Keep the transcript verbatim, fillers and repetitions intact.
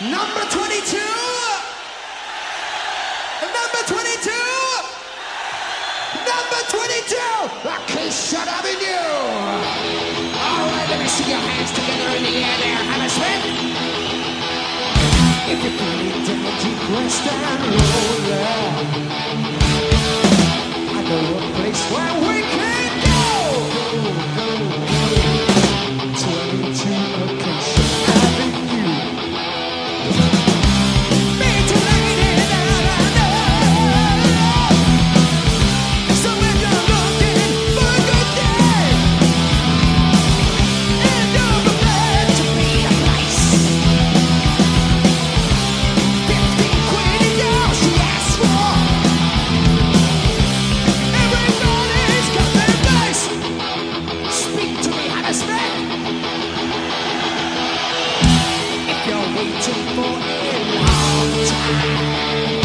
Number twenty-two. Number twenty-two. Number twenty-two. Acacia Avenue. All right, let me see your hands together in the air there, Hammersmith. If you're feeling down, keep rest and roll. I know a place where we can go. twenty-two Acacia Avenue. Me too late in so if you're looking for a good day, and you're prepared to be a place, fifteen quid a girl she asks for. Everybody's got their place. Speak to me, Hammersmith. If you're waiting for a long time,